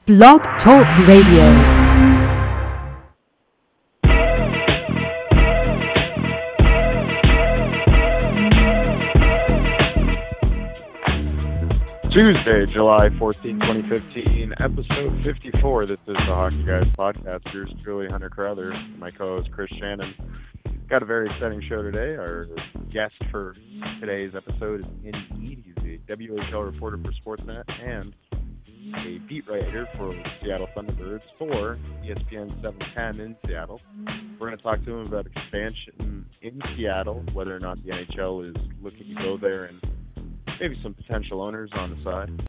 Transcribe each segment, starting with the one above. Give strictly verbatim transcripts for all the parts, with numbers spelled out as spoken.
Blog Talk Radio. Tuesday, July fourteenth, twenty fifteen, episode fifty-four. This is the Hockey Guys podcast. Yours truly, Hunter Crowther, my co-host Chris Shannon. Got a very exciting show today. Our guest for today's episode is Indeed. He's a W H L reporter for Sportsnet and a beat writer for Seattle Thunderbirds for E S P N seven ten in Seattle. We're going to talk to him about expansion in Seattle, whether or not the N H L is looking to go there, and maybe some potential owners on the side.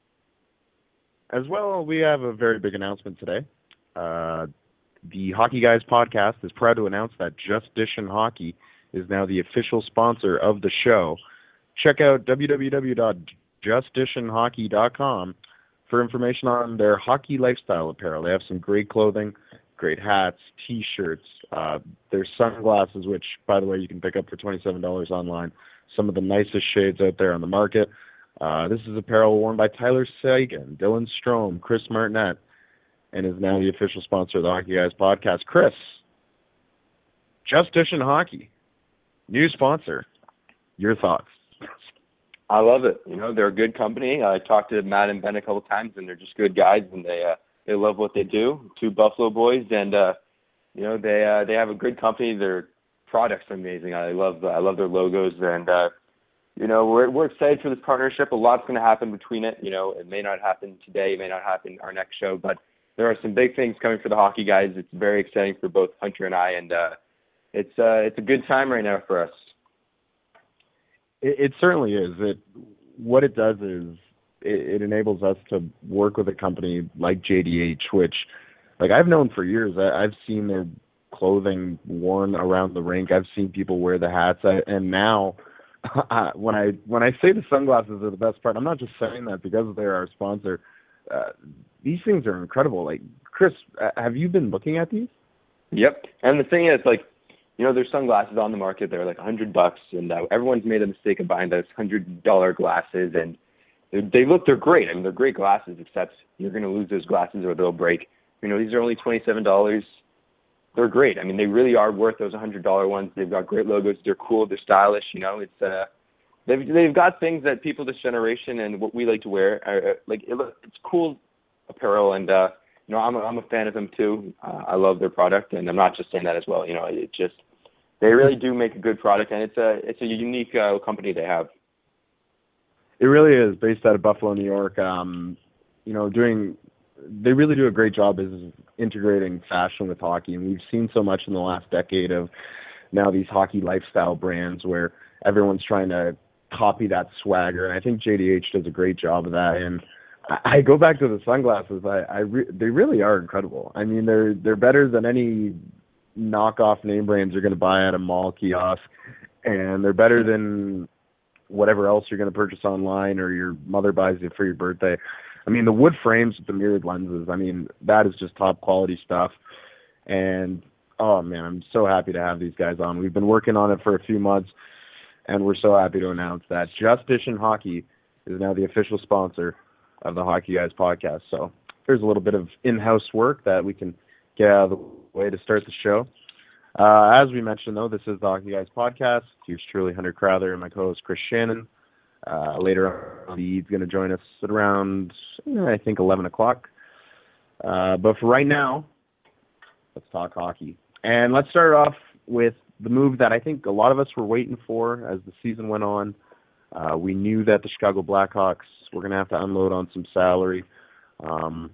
As well, we have a very big announcement today. Uh, the Hockey Guys podcast is proud to announce that Just Dishin' Hockey is now the official sponsor of the show. Check out w w w dot just dishin hockey dot com for information on their hockey lifestyle apparel. They have some great clothing, great hats, T-shirts, uh, their sunglasses, which, by the way, you can pick up for twenty-seven dollars online. Some of the nicest shades out there on the market. Uh, this is apparel worn by Tyler Seguin, Dylan Strome, Chris Martinet, and is now the official sponsor of the Hockey Guys podcast. Chris, Just Dishin' Hockey, new sponsor. Your thoughts? I love it. You know, they're a good company. I talked to Matt and Ben a couple times, and they're just good guys, and they uh, they love what they do. Two Buffalo boys, and uh, you know they uh, they have a good company. Their products are amazing. I love I love their logos, and uh, you know we're we're excited for this partnership. A lot's going to happen between it. You know, it may not happen today, it may not happen our next show, but there are some big things coming for the Hockey Guys. It's very exciting for both Hunter and I, and uh, it's uh, it's a good time right now for us. It, it certainly is. It what it does is it, it enables us to work with a company like J D H, which, like, I've known for years. I, I've seen their clothing worn around the rink. I've seen people wear the hats, I, and now uh, when I when I say the sunglasses are the best part, I'm not just saying that because they're our sponsor. Uh, these things are incredible. Like, Chris, uh, have you been looking at these? Yep. And the thing is, like, you know, there's sunglasses on the market. They're like a hundred bucks, and uh, everyone's made a mistake of buying those hundred dollar glasses, and they, they look they're great. I mean, they're great glasses, except you're going to lose those glasses or they'll break. You know, these are only twenty-seven dollars. They're great. I mean, they really are worth those hundred dollar ones. They've got great logos. They're cool. They're stylish. You know, it's uh, they've they've got things that people this generation and what we like to wear are, like it, it's cool apparel, and uh, you know, I'm a, I'm a fan of them too. Uh, I love their product, and I'm not just saying that as well. You know, it just they really do make a good product, and it's a it's a unique uh, company they have. It really is, based out of Buffalo, New York. Um, you know, doing they really do a great job as integrating fashion with hockey, and we've seen so much in the last decade of now these hockey lifestyle brands where everyone's trying to copy that swagger, and I think J D H does a great job of that. And I, I go back to the sunglasses. I, I re- they really are incredible. I mean, they're they're better than any knockoff name brands you're going to buy at a mall kiosk, and they're better than whatever else you're going to purchase online or your mother buys you for your birthday. I mean, the wood frames with the mirrored lenses, I mean, that is just top quality stuff. And, oh, man, I'm so happy to have these guys on. We've been working on it for a few months, and we're so happy to announce that Just Dishin' Hockey is now the official sponsor of the Hockey Guys podcast. So there's a little bit of in-house work that we can get out of the way to start the show. Uh, as we mentioned, though, this is the Hockey Guys podcast. Here's truly Hunter Crowther and my co-host Chris Shannon. Uh, later on, he's going to join us at around, I think, eleven o'clock. Uh, but for right now, let's talk hockey. And let's start off with the move that I think a lot of us were waiting for as the season went on. Uh, we knew that the Chicago Blackhawks were going to have to unload on some salary. Um,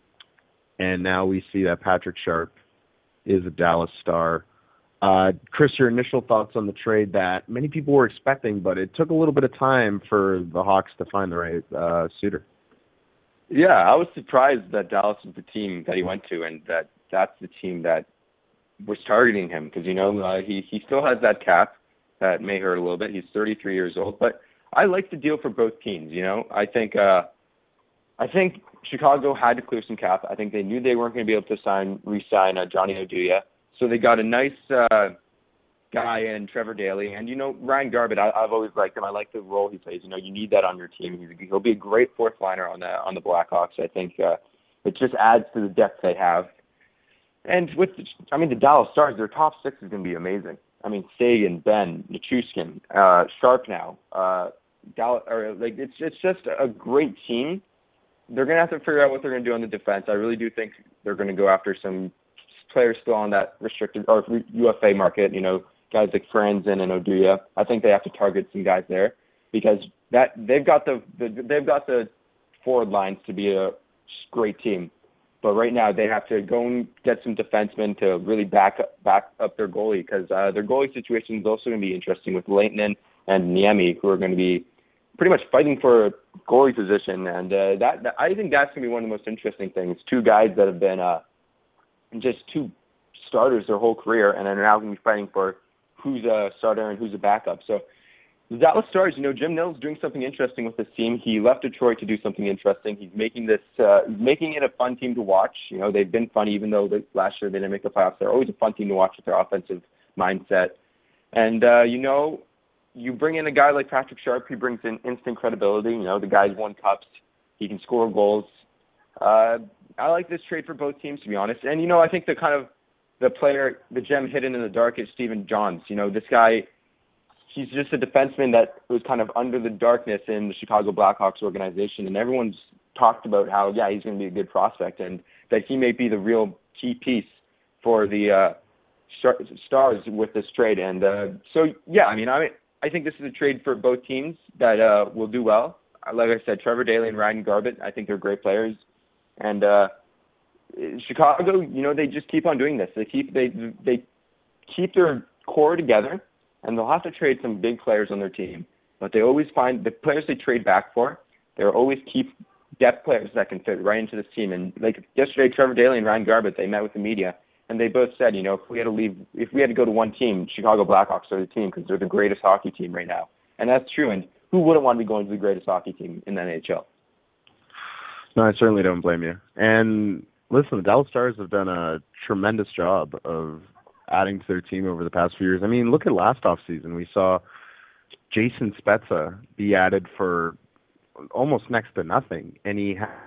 and now we see that Patrick Sharp is a Dallas Star. Uh, Chris, your initial thoughts on the trade that many people were expecting, but it took a little bit of time for the Hawks to find the right uh, suitor. Yeah, I was surprised that Dallas was the team that he went to, and that that's the team that was targeting him, because, you know, uh, he, he still has that cap that may hurt a little bit. He's thirty-three years old, but I like the deal for both teams, you know. I think uh, I think Chicago had to clear some cap. I think they knew they weren't going to be able to sign re-sign uh, Johnny Oduya. So they got a nice uh, guy in Trevor Daley. And, you know, Ryan Garbutt, I, I've always liked him. I like the role he plays. You know, you need that on your team. He's, he'll be a great fourth liner on the on the Blackhawks. I think uh, It just adds to the depth they have. And with, the, I mean, the Dallas Stars, their top six is going to be amazing. I mean, Sagan, Ben, Nichushkin, uh, Sharp now, uh, Dallas, or like it's it's just a great team. They're going to have to figure out what they're going to do on the defense. I really do think they're going to go after some players still on that restricted or U F A market. You know, guys like Franzen and Oduya. I think they have to target some guys there because that they've got the, the they've got the forward lines to be a great team. But right now they have to go and get some defensemen to really back up, back up their goalie because uh, their goalie situation is also going to be interesting with Lehtinen and Niemi, who are going to be pretty much fighting for a goalie position. And uh, that, that I think that's going to be one of the most interesting things. Two guys that have been uh, just two starters their whole career and are now going to be fighting for who's a starter and who's a backup. So the Dallas Stars, you know, Jim Nill's doing something interesting with this team. He left Detroit to do something interesting. He's making this, uh, making it a fun team to watch. You know, they've been fun even though they, last year they didn't make the playoffs. They're always a fun team to watch with their offensive mindset. And, uh, you know, you bring in a guy like Patrick Sharp, he brings in instant credibility. You know, the guy's won cups. He can score goals. Uh, I like this trade for both teams, to be honest. And, you know, I think the kind of the player, the gem hidden in the dark is Stephen Johns. You know, this guy, he's just a defenseman that was kind of under the darkness in the Chicago Blackhawks organization. And everyone's talked about how, yeah, he's going to be a good prospect and that he may be the real key piece for the uh, Stars with this trade. And uh, so, yeah, I mean, I I think this is a trade for both teams that uh, will do well. Like I said, Trevor Daley and Ryan Garbutt, I think they're great players. And uh, Chicago, you know, they just keep on doing this. They keep they they keep their core together. And they'll have to trade some big players on their team. But they always find the players they trade back for, they'll always keep depth players that can fit right into this team. And like yesterday, Trevor Daley and Ryan Garbutt, they met with the media, and they both said, you know, if we had to leave, if we had to go to one team, Chicago Blackhawks are the team because they're the greatest hockey team right now. And that's true. And who wouldn't want to be going to the greatest hockey team in the N H L? No, I certainly don't blame you. And listen, the Dallas Stars have done a tremendous job of adding to their team over the past few years. I mean, look at last offseason. We saw Jason Spezza be added for almost next to nothing, and he ha-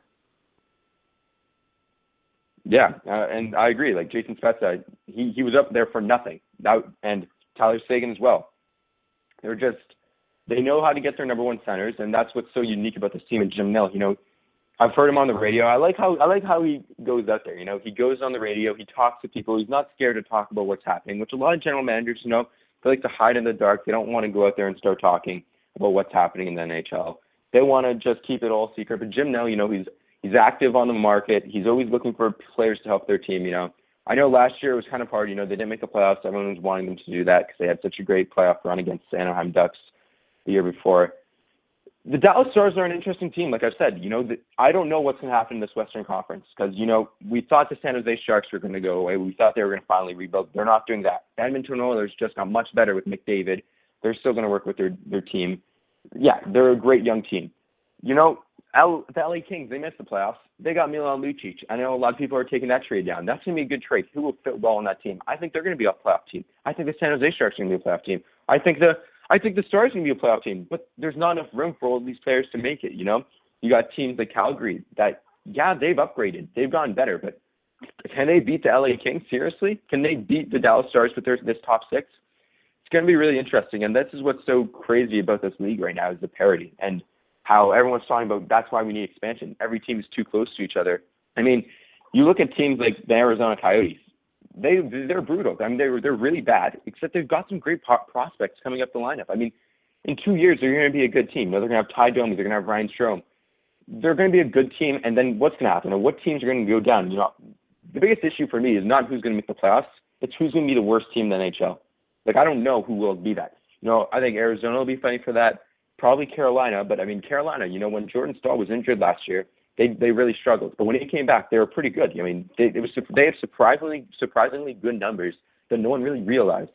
Yeah, uh, and I agree. Like Jason Spezza, he, he was up there for nothing. That, and Tyler Seguin as well. They're just, they know how to get their number one centers, and that's what's so unique about this team and Jim Nill. You know, I've heard him on the radio. I like how I like how he goes out there. You know, he goes on the radio. He talks to people. He's not scared to talk about what's happening, which a lot of general managers, you know, they like to hide in the dark. They don't want to go out there and start talking about what's happening in the N H L. They want to just keep it all secret. But Jim Nill, you know, he's he's active on the market. He's always looking for players to help their team. You know, I know last year it was kind of hard. You know, they didn't make the playoffs. Everyone was wanting them to do that because they had such a great playoff run against the Anaheim Ducks the year before. The Dallas Stars are an interesting team. Like I said, you know, the, I don't know what's going to happen in this Western Conference because, you know, we thought the San Jose Sharks were going to go away. We thought they were going to finally rebuild. They're not doing that. Edmonton Oilers just got much better with McDavid. They're still going to work with their, their team. Yeah, they're a great young team. You know, L, the L A Kings, they missed the playoffs. They got Milan Lucic. I know a lot of people are taking that trade down. That's going to be a good trade. Who will fit well on that team? I think they're going to be a playoff team. I think the San Jose Sharks are going to be a playoff team. I think the I think the Stars can be a playoff team, but there's not enough room for all these players to make it, you know? You got teams like Calgary that, yeah, they've upgraded. They've gotten better, but can they beat the L A Kings? Seriously? Can they beat the Dallas Stars with their, this top six? It's going to be really interesting, and this is what's so crazy about this league right now is the parity and how everyone's talking about that's why we need expansion. Every team is too close to each other. I mean, you look at teams like the Arizona Coyotes. They they're brutal. I mean, they're they're really bad. Except they've got some great pro- prospects coming up the lineup. I mean, in two years they're going to be a good team. They're going to have Ty Domi. They're going to have Ryan Strome. They're going to be a good team. And then what's going to happen? Or what teams are going to go down? You know, the biggest issue for me is not who's going to make the playoffs. It's who's going to be the worst team in the N H L. Like I don't know who will be that. You know, I think Arizona will be fighting for that. Probably Carolina. But I mean, Carolina. You know, when Jordan Staal was injured last year, They they really struggled, but when he came back, they were pretty good. I mean, they it was they have surprisingly surprisingly good numbers that no one really realized.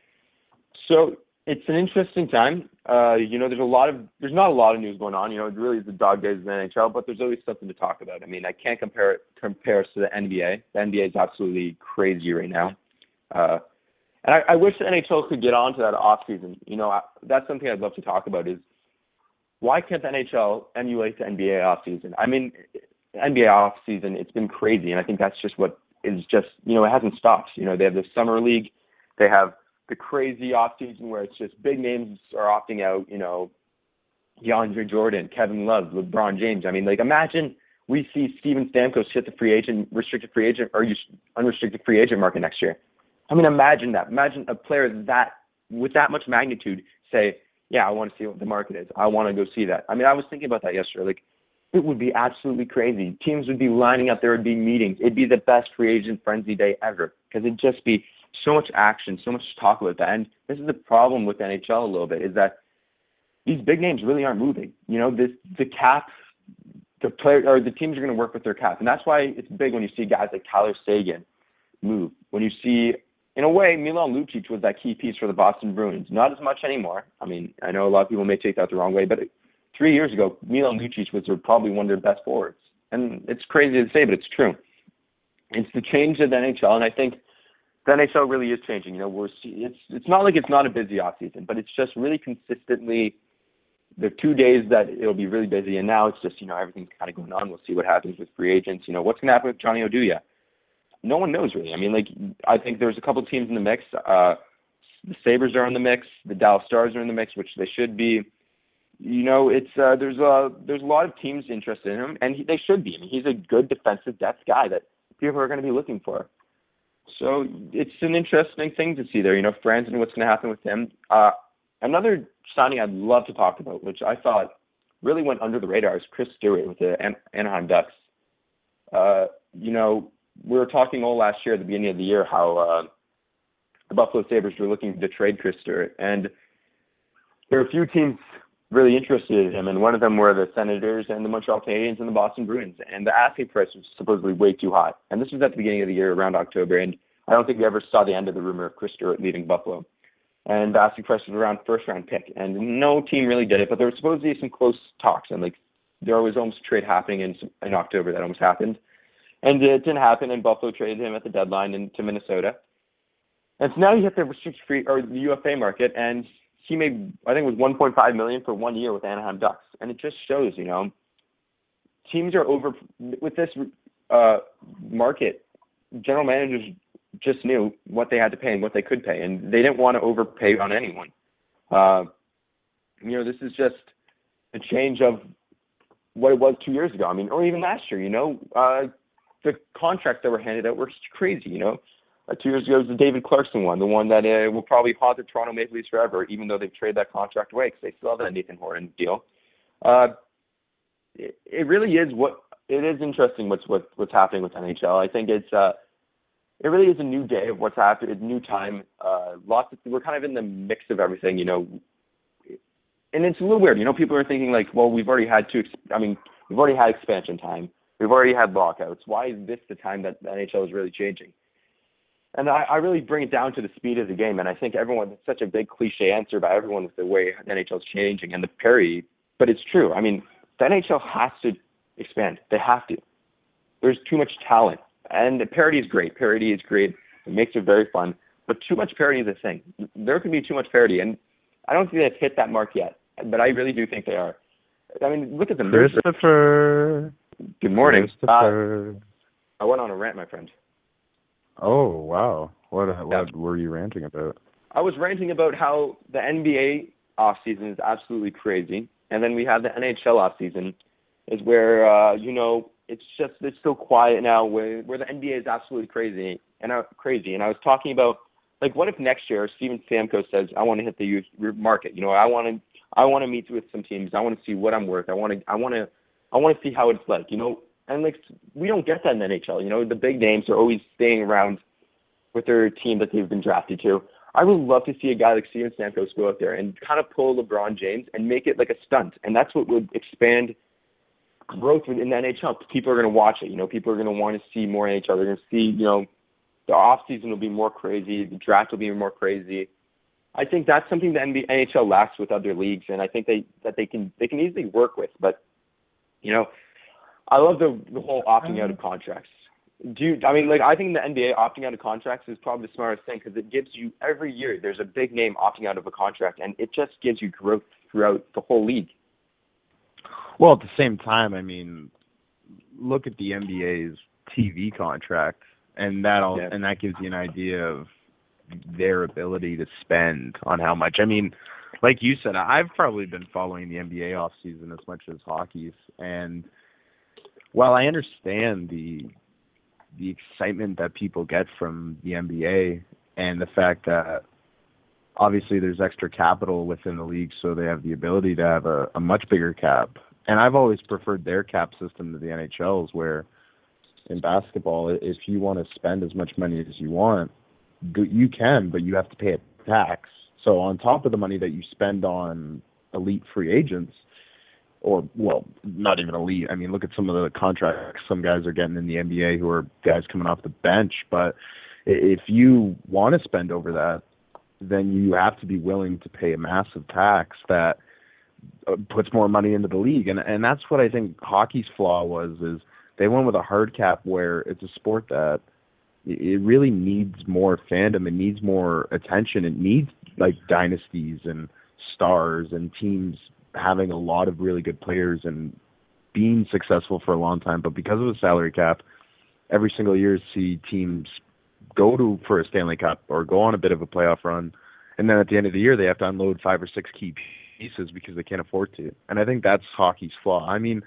So it's an interesting time. Uh, you know, there's a lot of there's not a lot of news going on. You know, it really is the dog days of the N H L, but there's always something to talk about. I mean, I can't compare it compare us to the N B A. The N B A is absolutely crazy right now, uh, and I, I wish the N H L could get on to that off season. You know, I, that's something I'd love to talk about is. Why can't the N H L emulate the N B A offseason? I mean, N B A off season, it's been crazy, and I think that's just what is just, you know, it hasn't stopped. You know, they have the summer league, they have the crazy off season where it's just big names are opting out. You know, DeAndre Jordan, Kevin Love, LeBron James. I mean, like, imagine we see Steven Stamkos hit the free agent, restricted free agent, or unrestricted free agent market next year. I mean, imagine that. Imagine a player that with that much magnitude say, yeah, I want to see what the market is. I want to go see that. I mean, I was thinking about that yesterday. Like, it would be absolutely crazy. Teams would be lining up. There would be meetings. It'd be the best free agent frenzy day ever because it'd just be so much action, so much talk about that. And this is the problem with the N H L a little bit is that these big names really aren't moving. You know, this the cap, the player or the teams are going to work with their cap, and that's why it's big when you see guys like Tyler Seguin move. When you see, in a way, Milan Lucic was that key piece for the Boston Bruins. Not as much anymore. I mean, I know a lot of people may take that the wrong way, but three years ago, Milan Lucic was probably one of their best forwards. And it's crazy to say, but it's true. It's the change of the N H L, and I think the N H L really is changing. You know, we're it's it's not like it's not a busy off season, but it's just really consistently. There are two days that it'll be really busy, and now it's just, you know, everything's kind of going on. We'll see what happens with free agents. You know, what's going to happen with Johnny Oduya? No one knows really. I mean, like, I think there's a couple teams in the mix. Uh, the Sabres are in the mix. The Dallas Stars are in the mix, which they should be. You know, it's uh, there's a there's a lot of teams interested in him, and he, they should be. I mean, he's a good defensive depth guy that people are going to be looking for. So it's an interesting thing to see there. You know, Franzen, what's going to happen with him? Uh, another signing I'd love to talk about, which I thought really went under the radar, is Chris Stewart with the An- Anaheim Ducks. Uh, you know, we were talking all last year at the beginning of the year how uh, the Buffalo Sabres were looking to trade Chris Stewart, and there are a few teams really interested in him, and one of them were the Senators and the Montreal Canadiens and the Boston Bruins, and the asking price was supposedly way too high. And this was at the beginning of the year, around October, and I don't think we ever saw the end of the rumor of Chris Stewart leaving Buffalo. And the asking price was around first-round pick, and no team really did it, but there were supposedly some close talks, and like there was almost a trade happening in in October that almost happened, and it didn't happen, and Buffalo traded him at the deadline into Minnesota. And so now he hit the restricted free or the U F A market, and he made, I think it was one point five million dollars for one year with Anaheim Ducks. And it just shows, you know, teams are over with this uh, market. General managers just knew what they had to pay and what they could pay, and they didn't want to overpay on anyone. Uh, you know, this is just a change of what it was two years ago. I mean, or even last year, you know, uh, the contracts that were handed out were crazy, you know. Uh, two years ago, it was the David Clarkson one, the one that uh, will probably haunt the Toronto Maple Leafs forever, even though they've traded that contract away because they still have that Nathan Horton deal. Uh, it, it really is what it is interesting. What's what, what's happening with N H L? I think it's uh, it really is a new day of what's happening. It's a new time. Uh, lots of we're kind of in the mix of everything, you know. And it's a little weird, you know. People are thinking like, well, we've already had two. I mean, we've already had expansion time. We've already had lockouts. Why is this the time that the N H L is really changing? And I, I really bring it down to the speed of the game. And I think everyone, it's such a big cliche answer by everyone with the way the N H L is changing and the parity, but it's true. I mean, the N H L has to expand. They have to. There's too much talent. And the parity is great. Parity is great. It makes it very fun. But too much parity is a thing. There can be too much parity. And I don't think they've hit that mark yet. But I really do think they are. I mean, look at them. Christopher. Good morning. Christopher. Uh, I went on a rant, my friend. Oh, wow. What what Yeah. were you ranting about? I was ranting about how the N B A offseason is absolutely crazy. And then we have the N H L offseason is where, uh, you know, it's just, it's so quiet now where, where the N B A is absolutely crazy. And I, crazy. And I was talking about, like, what if next year Steven Stamkos says, I want to hit the youth market. You know, I want to, I want to meet with some teams. I want to see what I'm worth. I want to, I want to, I want to see how it's like, you know. And like we don't get that in the N H L. You know, the big names are always staying around with their team that they've been drafted to. I would love to see a guy like Steven Stamkos go out there and kind of pull LeBron James and make it like a stunt. And that's what would expand growth in the N H L. People are going to watch it. You know, people are going to want to see more N H L. They're going to see, you know, the off season will be more crazy. The draft will be more crazy. I think that's something the N H L lacks with other leagues, and I think they that they can they can easily work with. But you know, I love the the whole opting out of contracts. Do you, I mean, like, I think the N B A opting out of contracts is probably the smartest thing because it gives you, every year, there's a big name opting out of a contract, and it just gives you growth throughout the whole league. Well, at the same time, I mean, look at the N B A's T V contract, and that'll Yeah. and that gives you an idea of their ability to spend on how much. I mean, like you said, I've probably been following the N B A off season as much as hockey's, and while I understand the the excitement that people get from the N B A and the fact that obviously there's extra capital within the league, so they have the ability to have a, a much bigger cap. And I've always preferred their cap system to the N H L's, where in basketball, if you want to spend as much money as you want, you can, but you have to pay a tax. So on top of the money that you spend on elite free agents, or, well, not even elite. I mean, look at some of the contracts some guys are getting in the N B A who are guys coming off the bench. But if you want to spend over that, then you have to be willing to pay a massive tax that puts more money into the league. And and that's what I think hockey's flaw was, is they went with a hard cap where it's a sport that it really needs more fandom. It needs more attention. It needs, like, dynasties and stars and teams having a lot of really good players and being successful for a long time. But because of the salary cap, every single year see teams go to for a Stanley Cup or go on a bit of a playoff run, and then at the end of the year they have to unload five or six key pieces because they can't afford to. And I think that's hockey's flaw. I mean,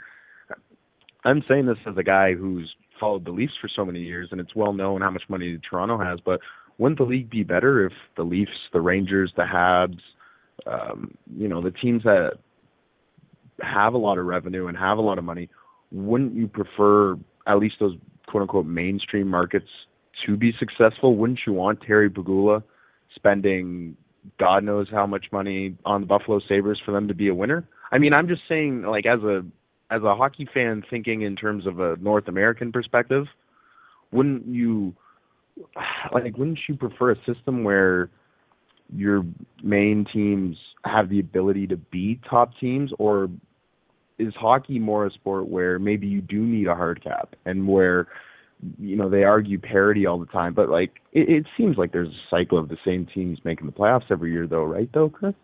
I'm saying this as a guy who's followed the Leafs for so many years, and it's well known how much money Toronto has, but wouldn't the league be better if the Leafs, the Rangers, the Habs, um, you know, the teams that have a lot of revenue and have a lot of money, wouldn't you prefer at least those quote-unquote mainstream markets to be successful? Wouldn't you want Terry Pegula spending God knows how much money on the Buffalo Sabres for them to be a winner? I mean, I'm just saying, like, as a as a hockey fan thinking in terms of a North American perspective, wouldn't you, like, wouldn't you prefer a system where your main teams have the ability to be top teams? Or is hockey more a sport where maybe you do need a hard cap, and where, you know, they argue parity all the time, but, like, it, it seems like there's a cycle of the same teams making the playoffs every year, though, right, though, Chris?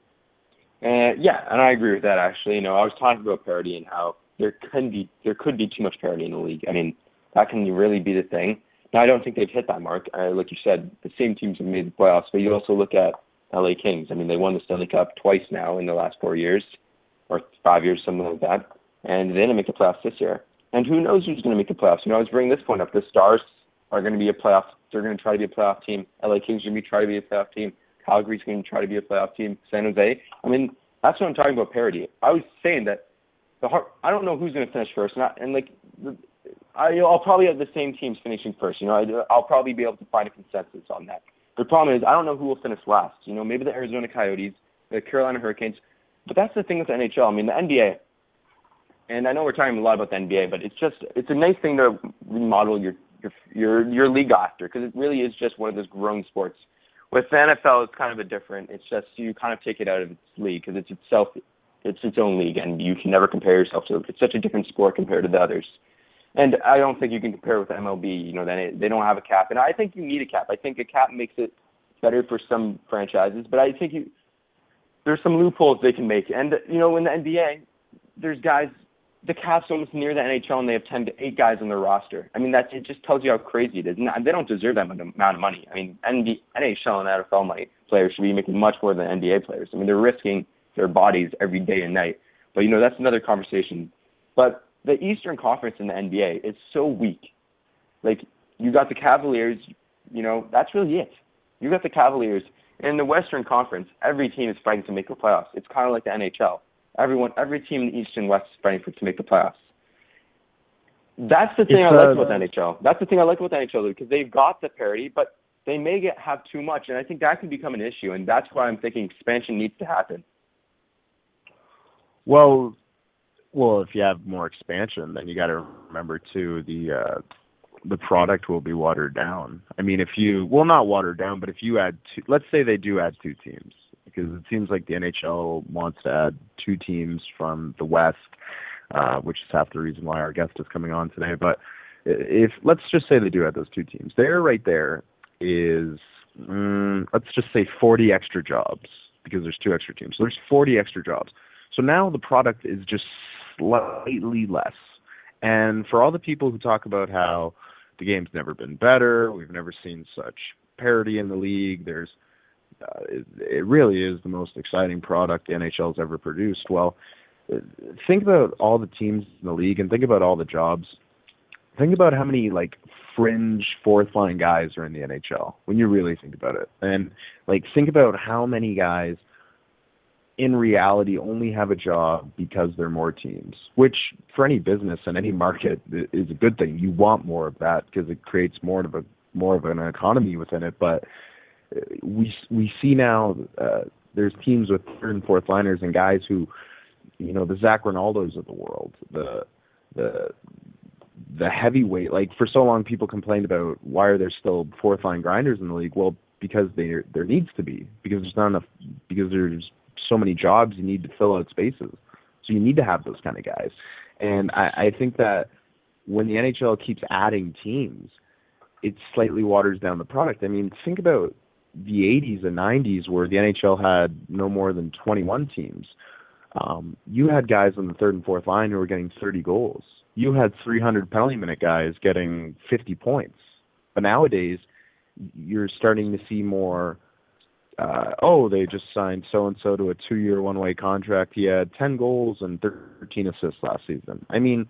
Uh, yeah, and I agree with that, actually. You know, I was talking about parity and how there can be there could be too much parity in the league. I mean, that can really be the thing. Now, I don't think they've hit that mark. Uh, like you said, the same teams have made the playoffs, but you also look at L A Kings. I mean, they won the Stanley Cup twice now in the last four years, or five years, something like that, and they didn't make the playoffs this year. And who knows who's going to make the playoffs? You know, I was bringing this point up. The Stars are going to be a playoff. They're going to try to be a playoff team. L A Kings are going to try to be a playoff team. Calgary's going to try to be a playoff team. San Jose. I mean, that's what I'm talking about, parity. I was saying that the heart, I don't know who's going to finish first, not, and like I, I'll probably have the same teams finishing first. You know, I, I'll probably be able to find a consensus on that. The problem is I don't know who will finish last. You know, maybe the Arizona Coyotes, the Carolina Hurricanes, but that's the thing with the N H L. I mean, the N B A, and I know we're talking a lot about the N B A, but it's just it's a nice thing to remodel your your your, your league after, because it really is just one of those grown sports. With the N F L, it's kind of a different. It's just you kind of take it out of its league because it's itself, it's its own league, and you can never compare yourself to it. It's such a different sport compared to the others. And I don't think you can compare with M L B. You know, they they don't have a cap, and I think you need a cap. I think a cap makes it better for some franchises, but I think you there's some loopholes they can make. And you know, in the N B A, there's guys. The cap's almost near the N H L, and they have ten to eight guys on their roster. I mean, that it just tells you how crazy it is. And they don't deserve that amount of money. I mean, N H L and N F L money players should be making much more than N B A players. I mean, they're risking their bodies every day and night. But, you know, that's another conversation. But the Eastern Conference in the N B A is so weak. Like, you got the Cavaliers, you know, that's really it. You got the Cavaliers. In the Western Conference, every team is fighting to make the playoffs. It's kind of like the N H L. Everyone, every team in the East and West is fighting for to make the playoffs. That's the thing It's, I like uh, about the N H L. That's the thing I like about the N H L, because they've got the parity, but they may get have too much, and I think that can become an issue, and that's why I'm thinking expansion needs to happen. Well, well, if you have more expansion, then you got to remember too the uh, the product will be watered down. I mean, if you well not watered down, but if you add two, let's say they do add two teams. Because it seems like the N H L wants to add two teams from the West, uh, which is half the reason why our guest is coming on today. But if let's just say they do add those two teams, there right there is, um, let's just say forty extra jobs, because there's two extra teams. So there's forty extra jobs. So now the product is just slightly less. And for all the people who talk about how the game's never been better, we've never seen such parity in the league, there's uh, it, it really is the most exciting product the N H L's ever produced. Well, think about all the teams in the league and think about all the jobs. Think about how many like fringe fourth line guys are in the N H L when you really think about it. And like think about how many guys in reality only have a job because there are more teams, which for any business and any market is a good thing. You want more of that because it creates more of a more of an economy within it. But we we see now uh, there's teams with third and fourth liners and guys who, you know, the Zach Ronaldos of the world, the the the heavyweight. Like for so long, people complained about why are there still fourth line grinders in the league? Well, because there there needs to be, because there's not enough, because there's so many jobs you need to fill out spaces. So you need to have those kind of guys. And I, I think that when the N H L keeps adding teams, it slightly waters down the product. I mean, think about the eighties and nineties where the N H L had no more than twenty-one teams. Um, you had guys on the third and fourth line who were getting thirty goals. You had three hundred penalty minute guys getting fifty points. But nowadays, you're starting to see more, uh, oh, they just signed so-and-so to a two-year one-way contract. He had ten goals and thirteen assists last season. I mean,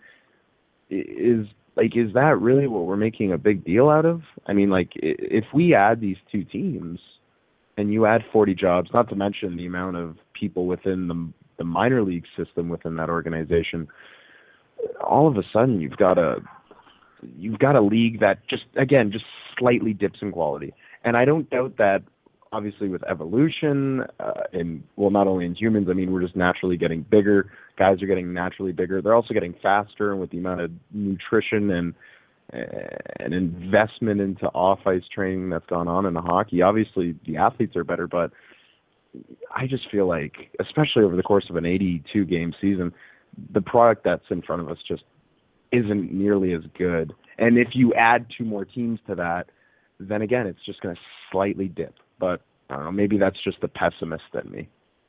is like is that really what we're making a big deal out of? I mean, like, if we add these two teams and you add forty jobs, not to mention the amount of people within the, the minor league system within that organization, all of a sudden you've got a you've got a league that just, again, just slightly dips in quality. And I don't doubt that, obviously, with evolution, uh, in, well, not only in humans, I mean, we're just naturally getting bigger. Guys are getting naturally bigger. They're also getting faster, and with the amount of nutrition and and investment into off-ice training that's gone on in the hockey, obviously the athletes are better, but I just feel like, especially over the course of an eighty-two game season, the product that's in front of us just isn't nearly as good. And if you add two more teams to that, then again, it's just going to slightly dip. But I don't know, maybe that's just the pessimist in me.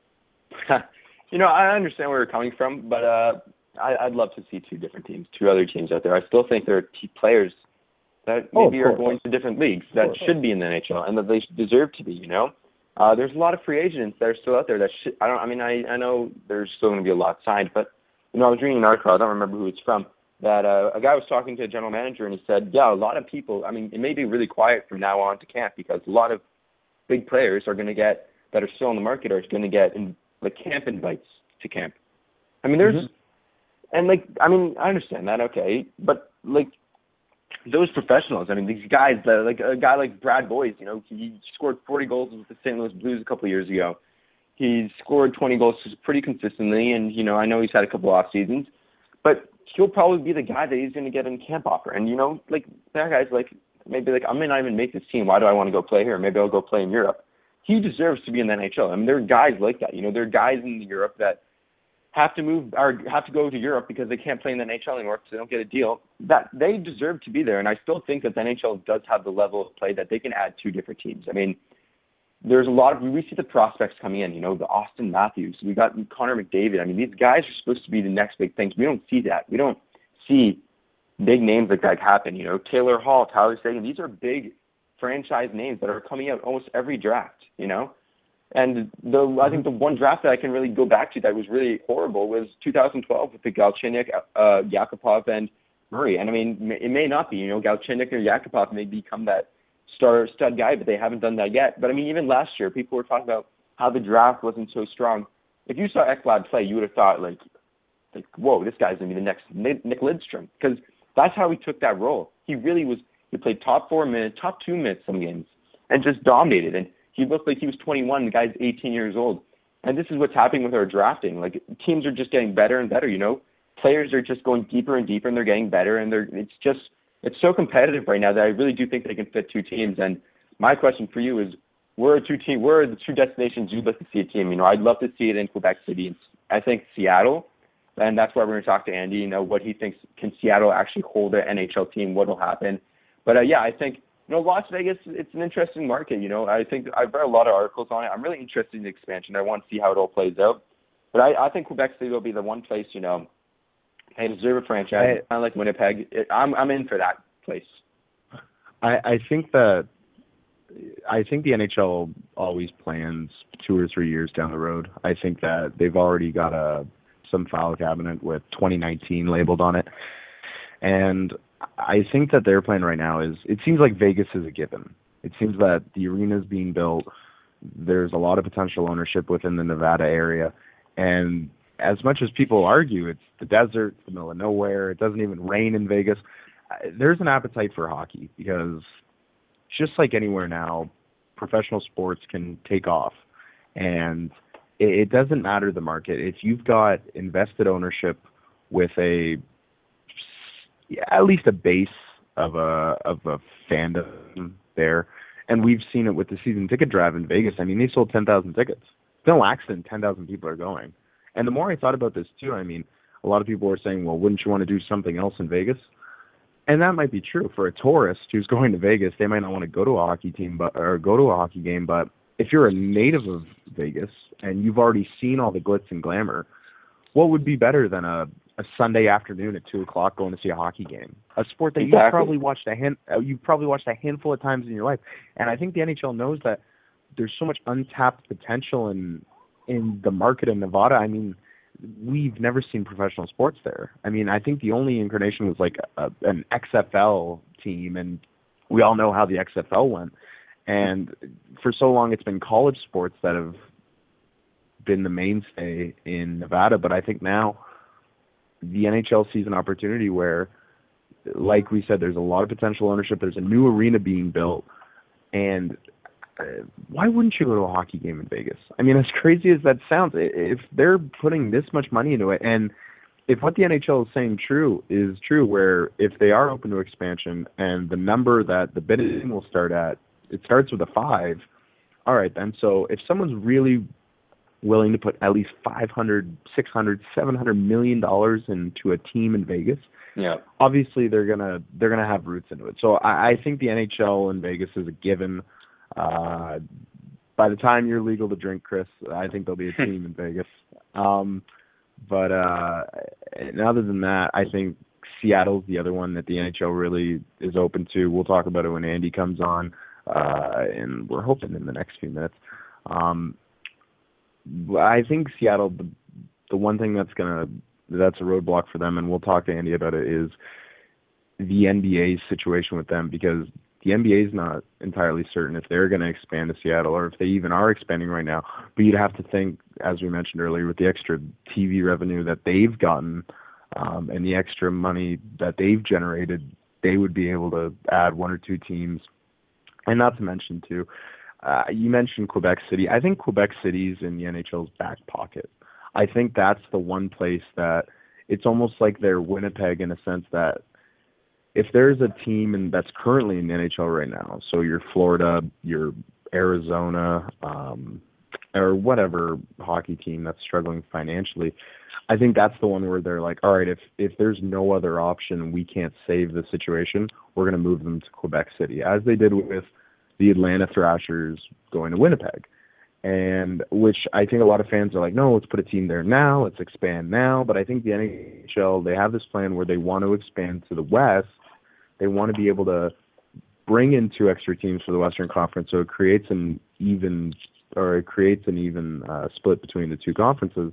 You know, I understand where you're coming from, but uh, I, I'd love to see two different teams, two other teams out there. I still think there are t- players that maybe oh, are going to different leagues that should be in the N H L and that they deserve to be, you know? Uh, there's a lot of free agents that are still out there that should, I don't, I mean, I, I know there's still going to be a lot signed, but, you know, I was reading an article, I don't remember who it's from, that uh, a guy was talking to a general manager and he said, yeah, a lot of people, I mean, it may be really quiet from now on to camp because a lot of big players are going to get, that are still on the market, are going to get, in, like, camp invites to camp. I mean, there's, mm-hmm. and, like, I mean, I understand that, okay, but, like, those professionals, I mean, these guys, that, like a guy like Brad Boyes, you know, he scored forty goals with the Saint Louis Blues a couple of years ago. He's scored twenty goals pretty consistently, and, you know, I know he's had a couple off seasons, but he'll probably be the guy that he's going to get in camp offer. And, you know, like, that guy's like, maybe like, I may not even make this team. Why do I want to go play here? Maybe I'll go play in Europe. He deserves to be in the N H L. I mean, there are guys like that. You know, there are guys in Europe that have to move or have to go to Europe because they can't play in the N H L anymore because they don't get a deal. That they deserve to be there. And I still think that the N H L does have the level of play that they can add two different teams. I mean, there's a lot of, we see the prospects coming in, you know, the Austin Matthews, we got Connor McDavid. I mean, these guys are supposed to be the next big things. We don't see that. We don't see big names like that happen. You know, Taylor Hall, Tyler Seguin, these are big franchise names that are coming out almost every draft, you know? And the I think the one draft that I can really go back to that was really horrible was two thousand twelve with the Galchenyuk, uh, Yakupov, and Murray. And I mean, it may not be, you know, Galchenyuk or Yakupov may become that star stud guy, but they haven't done that yet. But I mean, even last year, people were talking about how the draft wasn't so strong. If you saw Ekblad play, you would have thought like, like, whoa, this guy's gonna be the next Nick Lidstrom, because that's how he took that role. He really was. He played top four minutes, top two minutes some games, and just dominated. And he looked like he was twenty-one. The guy's eighteen years old. And this is what's happening with our drafting. Like, teams are just getting better and better, you know. Players are just going deeper and deeper, and they're getting better. And they're it's just it's so competitive right now that I really do think they can fit two teams. And my question for you is, where are two team? Where are the two destinations you'd like to see a team? You know, I'd love to see it in Quebec City. I think Seattle, and that's why we're going to talk to Andy. You know, what he thinks, can Seattle actually hold an N H L team? What will happen? But uh, yeah, I think. You know, Las Vegas, it's an interesting market. You know, I think I've read a lot of articles on it. I'm really interested in the expansion. I want to see how it all plays out. But I, I think Quebec City will be the one place, you know, They deserve a franchise. Kind of like Winnipeg. It, I'm I'm in for that place. I, I think that I think the N H L always plans two or three years down the road. I think that they've already got a some file cabinet with twenty nineteen labeled on it, and I think that their plan right now is it seems like Vegas is a given. It seems that the arena is being built. There's a lot of potential ownership within the Nevada area, and as much as people argue it's the desert, it's the middle of nowhere, it doesn't even rain in Vegas, there's an appetite for hockey because just like anywhere now, professional sports can take off, and it, it doesn't matter the market. If you've got invested ownership with a at least a base of a of a fandom there, and we've seen it with the season ticket drive in Vegas. I mean, they sold ten thousand tickets. It's no accident ten thousand people are going. And the more I thought about this too, I mean, a lot of people were saying, well, wouldn't you want to do something else in Vegas? And that might be true for a tourist who's going to Vegas. They might not want to go to a hockey team, but or go to a hockey game. But if you're a native of Vegas and you've already seen all the glitz and glamour, what would be better than a, a Sunday afternoon at two o'clock going to see a hockey game? A sport that exactly. you've probably watched a hand, uh, you've probably watched a handful of times in your life. And I think the N H L knows that there's so much untapped potential in in the market in Nevada. I mean, we've never seen professional sports there. I mean, I think the only incarnation was like a, an X F L team, and we all know how the X F L went. And for so long, it's been college sports that have been the mainstay in Nevada. But I think now the N H L sees an opportunity where, like we said, there's a lot of potential ownership. There's a new arena being built, and Uh, why wouldn't you go to a hockey game in Vegas? I mean, as crazy as that sounds, if they're putting this much money into it, and if what the N H L is saying true is true, where if they are open to expansion and the number that the bidding will start at, it starts with a five, all right then. So if someone's really willing to put at least five hundred, six hundred, seven hundred million dollars into a team in Vegas, yeah, obviously they're gonna they're gonna have roots into it. So I, I think the N H L in Vegas is a given. Uh, by the time you're legal to drink, Chris, I think there'll be a team in Vegas. Um, but uh, and other than that, I think Seattle's the other one that the N H L really is open to. We'll talk about it when Andy comes on, uh, and we're hoping in the next few minutes. Um, I think Seattle, the, the one thing that's gonna that's a roadblock for them, and we'll talk to Andy about it, is the N B A's situation with them, because the N B A is not entirely certain if they're going to expand to Seattle or if they even are expanding right now. But you'd have to think, as we mentioned earlier, with the extra T V revenue that they've gotten um, and the extra money that they've generated, they would be able to add one or two teams. And not to mention, too, uh, you mentioned Quebec City. I think Quebec City's in the N H L's back pocket. I think that's the one place that it's almost like they're Winnipeg in a sense that if there's a team in, that's currently in the N H L right now, so you're Florida, you're Arizona, um, or whatever hockey team that's struggling financially, I think that's the one where they're like, all right, if if there's no other option, we can't save the situation, we're going to move them to Quebec City, as they did with the Atlanta Thrashers going to Winnipeg. And which I think a lot of fans are like, no, let's put a team there now, let's expand now. But I think the N H L, they have this plan where they want to expand to the West. They want to be able to bring in two extra teams for the Western Conference, so it creates an even, or it creates an even uh, split between the two conferences.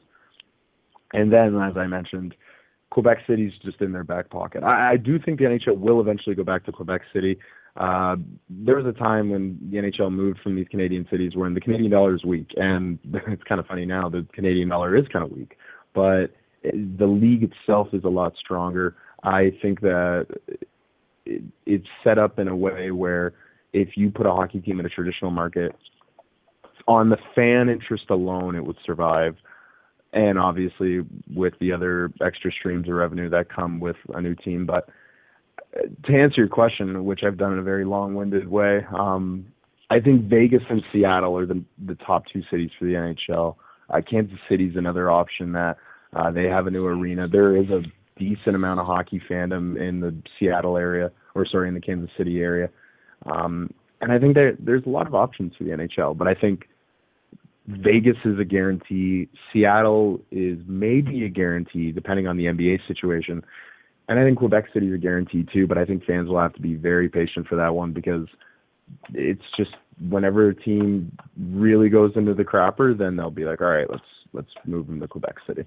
And then, as I mentioned, Quebec City's just in their back pocket. I, I do think the N H L will eventually go back to Quebec City. Uh, there was a time when the N H L moved from these Canadian cities when the Canadian dollar is weak, and it's kind of funny now, the Canadian dollar is kind of weak, but the league itself is a lot stronger. I think that it, it's set up in a way where if you put a hockey team in a traditional market, on the fan interest alone, it would survive. And obviously with the other extra streams of revenue that come with a new team. But to answer your question, which I've done in a very long-winded way, um, I think Vegas and Seattle are the, the top two cities for the N H L. Uh, Kansas City's another option that uh, they have a new arena. There is a decent amount of hockey fandom in the Seattle area, or sorry, in the Kansas City area. Um, and I think there, there's a lot of options for the N H L, but I think Vegas is a guarantee. Seattle is maybe a guarantee, depending on the N B A situation. And I think Quebec City is a guarantee too, but I think fans will have to be very patient for that one because it's just whenever a team really goes into the crapper, then they'll be like, all right, let's let's move them to Quebec City.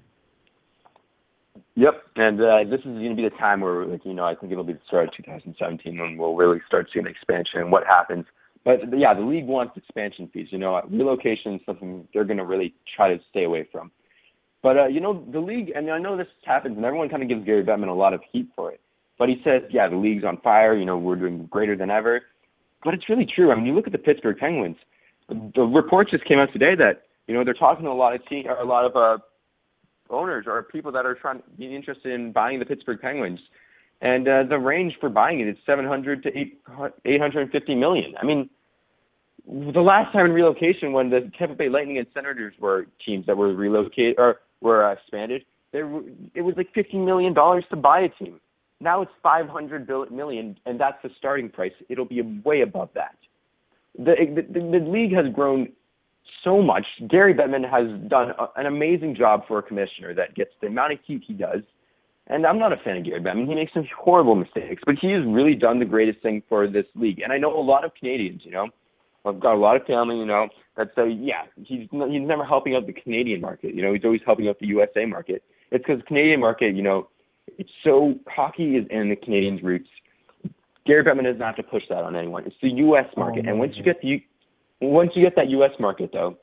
Yep, and uh, this is going to be the time where, like, you know, I think it'll be the start of two thousand seventeen when we'll really start seeing expansion and what happens. But, yeah, the league wants expansion fees. You know, relocation is something they're going to really try to stay away from. But, uh, you know, the league, and I know this happens, and everyone kind of gives Gary Bettman a lot of heat for it. But he says, yeah, the league's on fire. You know, we're doing greater than ever. But it's really true. I mean, you look at the Pittsburgh Penguins. The report just came out today that, you know, they're talking to a lot of team, or a lot of uh, owners or people that are trying to be interested in buying the Pittsburgh Penguins. And uh, the range for buying it is seven hundred to eight hundred fifty million. I mean, the last time in relocation when the Tampa Bay Lightning and Senators were teams that were relocated or were uh, expanded, there it was like fifty million dollars to buy a team. Now it's five hundred million, and that's the starting price. It'll be way above that. The the, the league has grown so much. Gary Bettman has done a, an amazing job for a commissioner that gets the amount of heat he does. And I'm not a fan of Gary Bettman. He makes some horrible mistakes, but he has really done the greatest thing for this league. And I know a lot of Canadians, you know, I've got a lot of family, you know, that say, yeah, he's he's never helping out the Canadian market. You know, he's always helping out the U S A market. It's because the Canadian market, you know, it's so hockey is in the Canadians' roots. Gary Bettman doesn't have to push that on anyone. It's the U S market, oh, and once you get the once you get that U S market, though,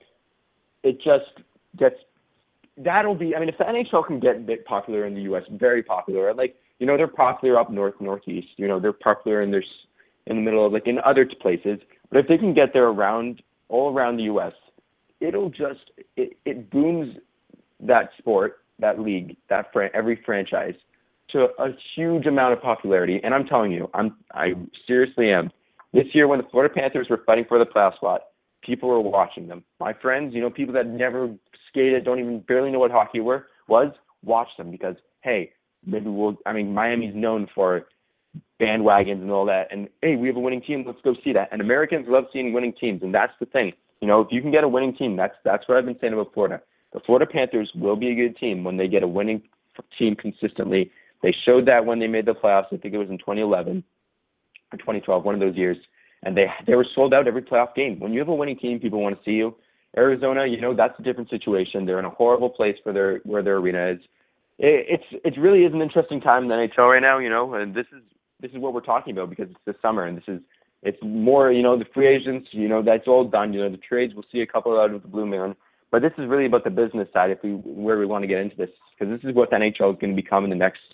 it just gets that'll be. I mean, if the N H L can get a bit popular in the U S, very popular. Like, you know, they're popular up north, northeast. You know, they're popular in their in the middle of like in other places. But if they can get there around all around the U S, it'll just it, it booms that sport, that league, that fran- every franchise to a huge amount of popularity. And I'm telling you, I'm I seriously am. This year, when the Florida Panthers were fighting for the playoff spot, people were watching them. My friends, you know, people that never skated, don't even barely know what hockey were was, watch them because hey, maybe we'll. I mean, Miami's known for bandwagons and all that, and hey, we have a winning team. Let's go see that. And Americans love seeing winning teams, and that's the thing. You know, if you can get a winning team, that's that's what I've been saying about Florida. The Florida Panthers will be a good team when they get a winning team consistently. They showed that when they made the playoffs. I think it was in twenty eleven or twenty twelve, one of those years. And they they were sold out every playoff game. When you have a winning team, people want to see you. Arizona, you know, that's a different situation. They're in a horrible place for their where their arena is. It, it's it really is an interesting time in the N H L right now, you know, and this is this is what we're talking about because it's the summer and this is it's more, you know, the free agents, you know, that's all done. You know, the trades, we'll see a couple out of the blue moon. But this is really about the business side if we where we want to get into this because this is what the N H L is going to become in the next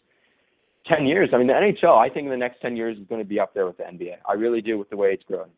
ten years. I mean, the N H L, I think in the next ten years is going to be up there with the N B A. I really do with the way it's growing.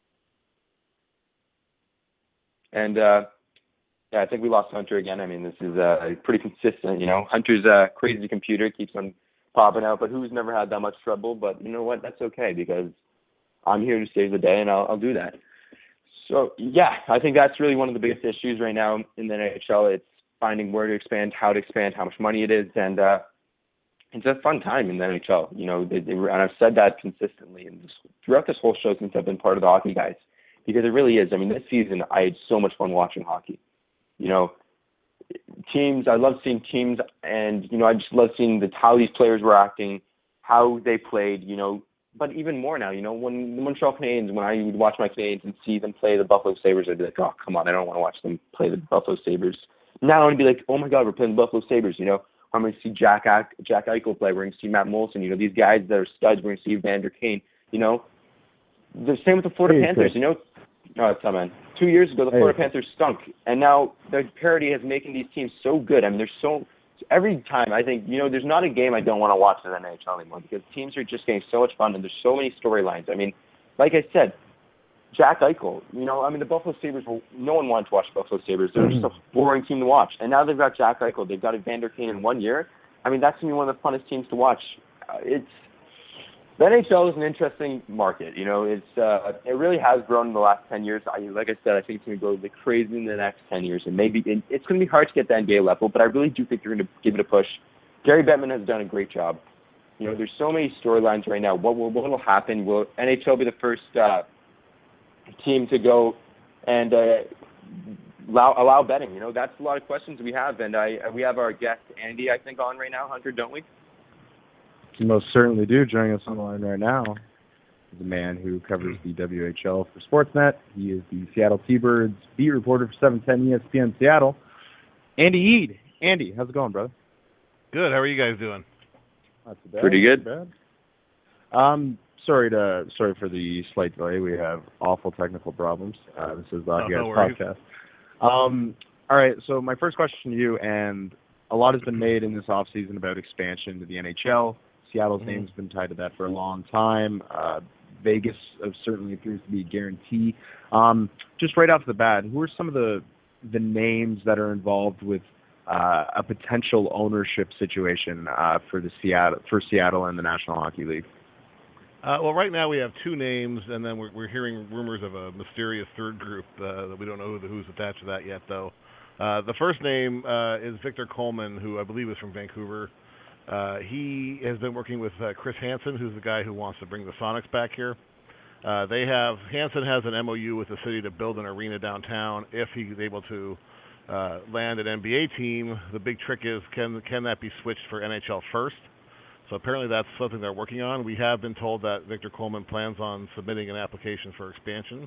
And, uh, yeah, I think we lost Hunter again. I mean, this is uh, pretty consistent, you know. Hunter's a crazy computer, keeps on popping out, but who's never had that much trouble? But you know what? That's okay because I'm here to save the day, and I'll, I'll do that. So, yeah, I think that's really one of the biggest issues right now in the N H L. It's finding where to expand, how to expand, how much money it is, and uh, it's a fun time in the N H L. You know, they, they, and I've said that consistently and this, throughout this whole show since I've been part of the Hockey Guys, because it really is. I mean, this season I had so much fun watching hockey. You know, teams. I love seeing teams, and you know, I just love seeing the how these players were acting, how they played. You know, but even more now. You know, when the Montreal Canadiens, when I would watch my Canadiens and see them play the Buffalo Sabres, I'd be like, oh, come on, I don't want to watch them play the Buffalo Sabres. Now I want to be like, oh my God, we're playing the Buffalo Sabres. You know. I'm going to see Jack Jack Eichel play. We're going to see Matt Molson. You know, these guys that are studs. We're going to see Evander Kane. You know, the same with the Florida hey, Panthers. Chris. You know, oh, it's not, man. Two years ago, the hey. Florida Panthers stunk, and now the parity is making these teams so good. I mean, there's so every time I think you know, there's not a game I don't want to watch in the N H L anymore because teams are just getting so much fun, and there's so many storylines. I mean, like I said, Jack Eichel, you know, I mean, the Buffalo Sabres, were, no one wanted to watch the Buffalo Sabres. They're just a boring team to watch. And now they've got Jack Eichel. They've got Evander Kane in one year. I mean, that's going to be one of the funnest teams to watch. Uh, it's the N H L is an interesting market. You know, it's uh, it really has grown in the last ten years. I, like I said, I think it's going to go like crazy in the next ten years. And maybe it, it's going to be hard to get the N B A level, but I really do think they're going to give it a push. Gary Bettman has done a great job. You know, there's so many storylines right now. What will, what will happen? Will N H L be the first uh, team to go and uh, allow allow betting. You know, that's a lot of questions we have, and I we have our guest Andy, I think, on right now, Hunter, don't we? You most certainly do. Joining us on the line right now is a man who covers the W H L for Sportsnet. He is the Seattle T-Birds beat reporter for seven ten E S P N Seattle. Andy Eade. Andy, how's it going, brother? Good. How are you guys doing? Not too bad. Pretty good. Not too bad. Um, sorry to sorry for the slight delay. We have awful technical problems. Uh, this is the Oh, Hockey no Guys worries. podcast. Um, all right. So my first question to you, and a lot has been made in this offseason about expansion to the N H L. Seattle's Mhm. name's been tied to that for a long time. Uh, Vegas uh, certainly appears to be a guarantee. Um, just right off the bat, who are some of the the names that are involved with uh, a potential ownership situation uh, for the Seattle for Seattle and the National Hockey League? Uh, well, right now we have two names, and then we're, we're hearing rumors of a mysterious third group uh, that we don't know who the, who's attached to that yet, though. Uh, the first name uh, is Victor Coleman, who I believe is from Vancouver. Uh, he has been working with uh, Chris Hansen, who's the guy who wants to bring the Sonics back here. Uh, they have Hansen has an M O U with the city to build an arena downtown if he's able to uh, land an N B A team. The big trick is can can that be switched for N H L first? So apparently that's something they're working on. We have been told that Victor Coleman plans on submitting an application for expansion.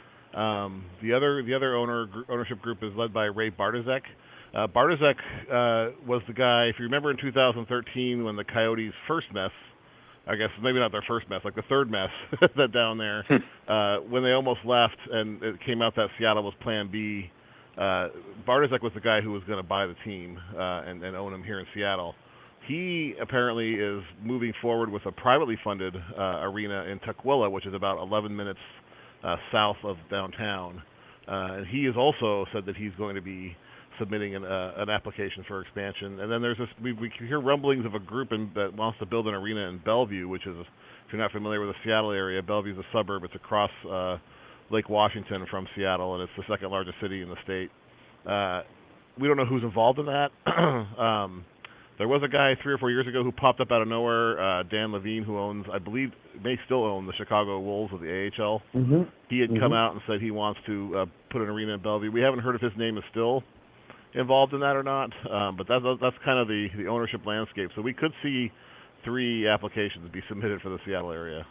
Um, the other the other owner gr- ownership group is led by Ray Bartosek. Uh, Bartosek uh, was the guy, if you remember in two thousand thirteen when the Coyotes' first mess, I guess maybe not their first mess, like the third mess that down there, uh, when they almost left and it came out that Seattle was Plan B, uh, Bartosek was the guy who was going to buy the team uh, and, and own them here in Seattle. He apparently is moving forward with a privately funded uh, arena in Tukwila, which is about eleven minutes uh, south of downtown. Uh, and he has also said that he's going to be submitting an, uh, an application for expansion. And then there's this, we, we hear rumblings of a group in, that wants to build an arena in Bellevue, which is, if you're not familiar with the Seattle area, Bellevue is a suburb. It's across uh, Lake Washington from Seattle, and it's the second largest city in the state. Uh, we don't know who's involved in that. um, There was a guy three or four years ago who popped up out of nowhere, uh, Dan Levine, who owns, I believe, may still own the Chicago Wolves of the A H L. Mm-hmm. He had mm-hmm. come out and said he wants to uh, put an arena in Bellevue. We haven't heard if his name is still involved in that or not, um, but that's that's kind of the, the ownership landscape. So we could see three applications be submitted for the Seattle area.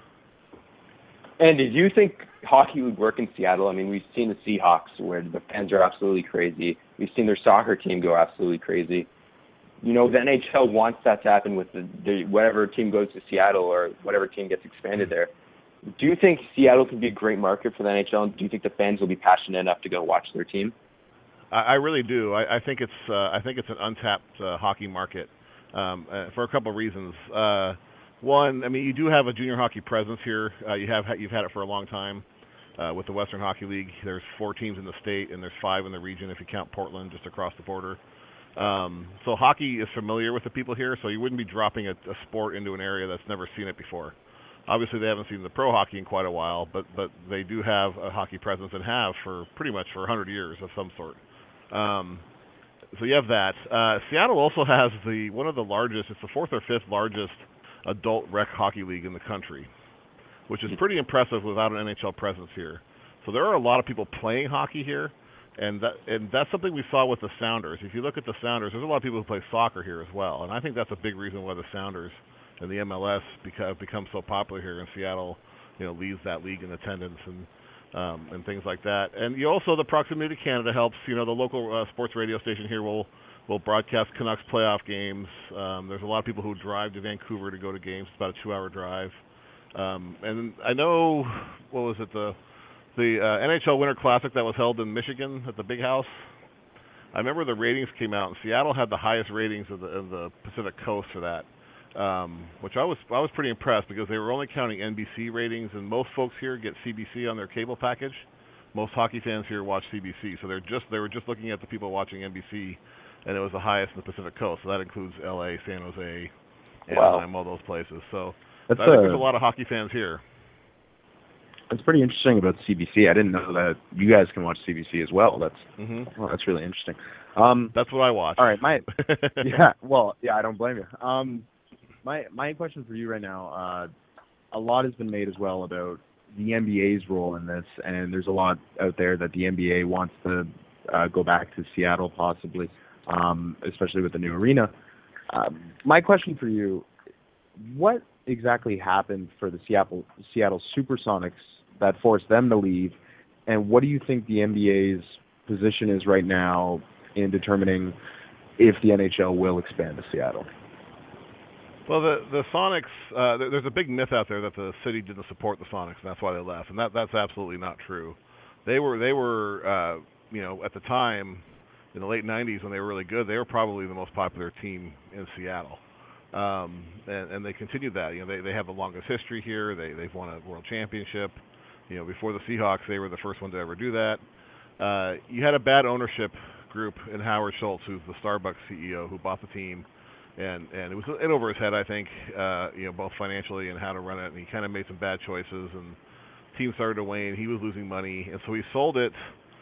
Andy, do you think hockey would work in Seattle? I mean, we've seen the Seahawks where the fans are absolutely crazy. We've seen their soccer team go absolutely crazy. You know, the N H L wants that to happen with the, the whatever team goes to Seattle or whatever team gets expanded there. Do you think Seattle could be a great market for the N H L, and do you think the fans will be passionate enough to go watch their team? I, I really do. I, I think it's uh, I think it's an untapped uh, hockey market um, uh, for a couple of reasons. Uh, one, I mean, you do have a junior hockey presence here. Uh, you have you've had it for a long time uh, with the Western Hockey League. There's four teams in the state, and there's five in the region if you count Portland, just across the border. Um, so hockey is familiar with the people here, so you wouldn't be dropping a, a sport into an area that's never seen it before. Obviously, they haven't seen the pro hockey in quite a while, but but they do have a hockey presence and have for pretty much for one hundred years of some sort. Um, so you have that. Uh, Seattle also has the one of the largest, it's the fourth or fifth largest adult rec hockey league in the country, which is pretty impressive without an N H L presence here. So there are a lot of people playing hockey here. And that and that's something we saw with the Sounders. If you look at the Sounders, there's a lot of people who play soccer here as well, and I think that's a big reason why the Sounders and the M L S have become so popular here in Seattle. You know, leads that league in attendance and um, and things like that. And you also the proximity to Canada helps. You know, the local uh, sports radio station here will will broadcast Canucks playoff games. Um, there's a lot of people who drive to Vancouver to go to games. It's about a two-hour drive. Um, and I know what was it the The uh, N H L Winter Classic that was held in Michigan at the Big House. I remember the ratings came out, and Seattle had the highest ratings of the, of the Pacific Coast for that, um, which I was I was pretty impressed because they were only counting N B C ratings, and most folks here get C B C on their cable package. Most hockey fans here watch C B C, so they're just they were just looking at the people watching N B C, and it was the highest in the Pacific Coast. So that includes L A, San Jose, Anaheim, Wow. all those places. So That's I think a, there's a lot of hockey fans here. That's pretty interesting about C B C. I didn't know that you guys can watch C B C as well. That's hmm well, that's really interesting. Um, That's what I watch. all right, my yeah. Well, yeah, I don't blame you. Um, my my question for you right now. Uh, a lot has been made as well about the N B A's role in this, and there's a lot out there that the N B A wants to uh, go back to Seattle possibly, um, especially with the new arena. Um, my question for you, what exactly happened for the Seattle Seattle Supersonics that forced them to leave, and what do you think the N B A's position is right now in determining if the N H L will expand to Seattle? Well, the the Sonics, uh, there, there's a big myth out there that the city didn't support the Sonics, and that's why they left, and that that's absolutely not true. They were they were uh, you know, at the time in the late nineties when they were really good, they were probably the most popular team in Seattle, um, and, and they continued that. You know, they they have the longest history here. They they've won a world championship. You know, before the Seahawks, they were the first one to ever do that. Uh, you had a bad ownership group in Howard Schultz, who's the Starbucks C E O, who bought the team. And and it was in over his head, I think, uh, you know, both financially and how to run it. And he kind of made some bad choices, and the team started to wane. He was losing money, and so he sold it.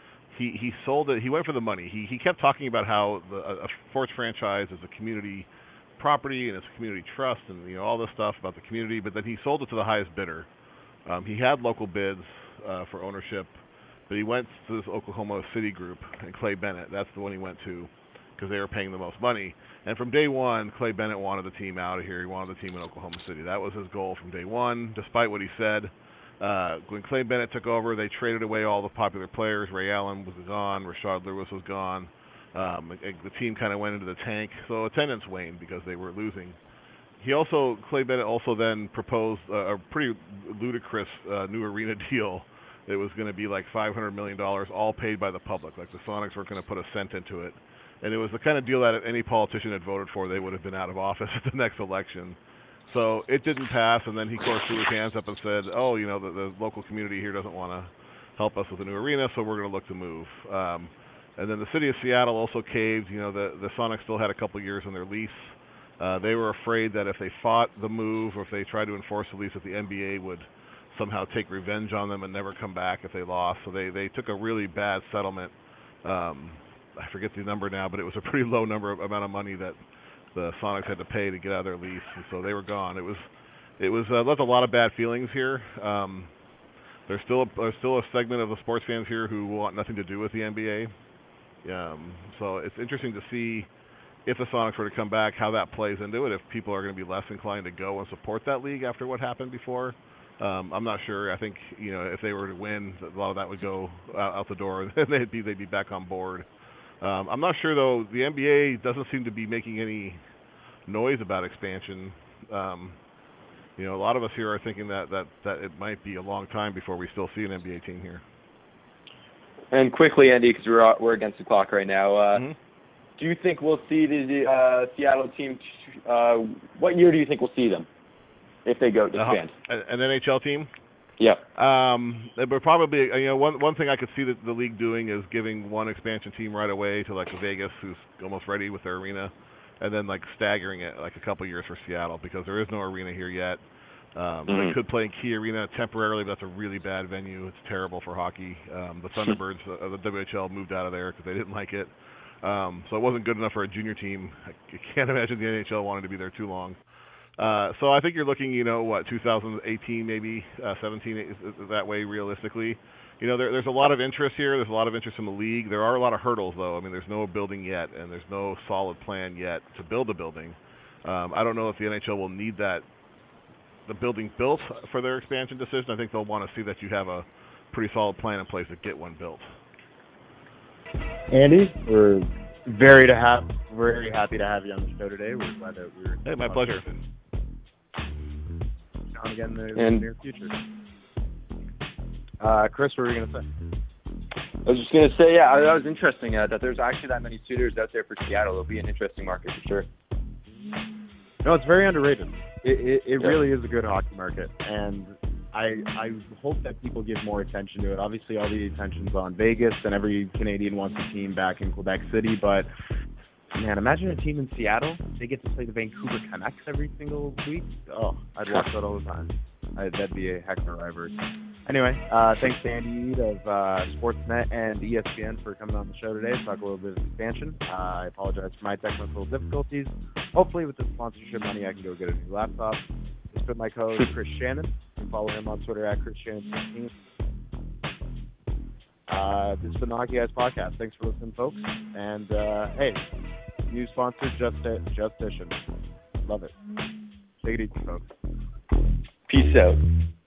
He he sold it. He went for the money. He he kept talking about how the, a sports franchise is a community property and it's a community trust, and you know all this stuff about the community. But then he sold it to the highest bidder. Um, he had local bids uh, for ownership, but he went to this Oklahoma City group and Clay Bennett. That's the one he went to, because they were paying the most money. And from day one, Clay Bennett wanted the team out of here. He wanted the team in Oklahoma City. That was his goal from day one, despite what he said. Uh, when Clay Bennett took over, they traded away all the popular players. Ray Allen was gone. Rashard Lewis was gone. Um, the team kind of went into the tank. So attendance waned because they were losing. He also, Clay Bennett also then proposed a, a pretty ludicrous uh, new arena deal. It was going to be like five hundred million dollars, all paid by the public. Like the Sonics weren't going to put a cent into it. And it was the kind of deal that if any politician had voted for, they would have been out of office at the next election. So it didn't pass, and then he, of course, threw his hands up and said, oh, you know, the, the local community here doesn't want to help us with a new arena, so we're going to look to move. Um, and then the city of Seattle also caved. You know, the, the Sonics still had a couple years on their lease. Uh, they were afraid that if they fought the move or if they tried to enforce the lease, that the N B A would somehow take revenge on them and never come back if they lost. So they, they took a really bad settlement. Um, I forget the number now, but it was a pretty low number of, amount of money that the Sonics had to pay to get out of their lease, and so they were gone. It was, it was uh, left a lot of bad feelings here. Um, there's still a, there's still a segment of the sports fans here who want nothing to do with the N B A. Um, so it's interesting to see if the Sonics were to come back, how that plays into it. If people are going to be less inclined to go and support that league after what happened before. Um, I'm not sure. I think, you know, if they were to win, a lot of that would go out, out the door, and they'd be they'd be back on board. Um, I'm not sure, though. The N B A doesn't seem to be making any noise about expansion. Um, you know, a lot of us here are thinking that, that, that it might be a long time before we still see an N B A team here. And quickly, Andy, because we're we're against the clock right now. Uh, mm-hmm. Do you think we'll see the uh, Seattle team? Uh, what year do you think we'll see them if they go to expand? Uh, an N H L team? Yeah. Um, it would probably, you know, one one thing I could see that the league doing is giving one expansion team right away to like Vegas, who's almost ready with their arena, and then like staggering it like a couple years for Seattle because there is no arena here yet. Um, mm-hmm. They could play in Key Arena temporarily, but that's a really bad venue. It's terrible for hockey. Um, the Thunderbirds, uh, the W H L moved out of there because they didn't like it. Um, so it wasn't good enough for a junior team. I can't imagine the N H L wanted to be there too long. Uh, so I think you're looking, you know, what, two thousand eighteen maybe, uh, seventeen that way realistically. You know, there, there's a lot of interest here. There's a lot of interest in the league. There are a lot of hurdles, though. I mean, there's no building yet, and there's no solid plan yet to build a building. Um, I don't know if the N H L will need that, the building built for their expansion decision. I think they'll want to see that you have a pretty solid plan in place to get one built. Andy, we're very to have, very happy to have you on the show today. We're glad that we were. Hey, my pleasure. On again in the, and, the near future. Uh, Chris, what were you going to say? I was just going to say, yeah, that was interesting uh, that there's actually that many suitors out there for Seattle. It'll be an interesting market for sure. No, it's very underrated. It it, it yeah. really is a good hockey market, and I I hope that people give more attention to it. Obviously, all the attention's on Vegas, and every Canadian wants a team back in Quebec City, but man, imagine a team in Seattle. They get to play the Vancouver Canucks every single week. Oh, I'd watch that all the time. I, that'd be a heck of a rivalry. Anyway, uh, thanks to Andy Eid of uh, Sportsnet and E S P N for coming on the show today to talk a little bit of expansion. Uh, I apologize for my technical difficulties. Hopefully, with the sponsorship money, I can go get a new laptop. Just put my code Chris Shannon. You can follow him on Twitter at Chris Shannon sixteen. Uh, this has been the Hockey Guys podcast. Thanks for listening, folks. And uh, hey, new sponsor, Just Just Fishing. Love it. Take it easy, folks. Peace out.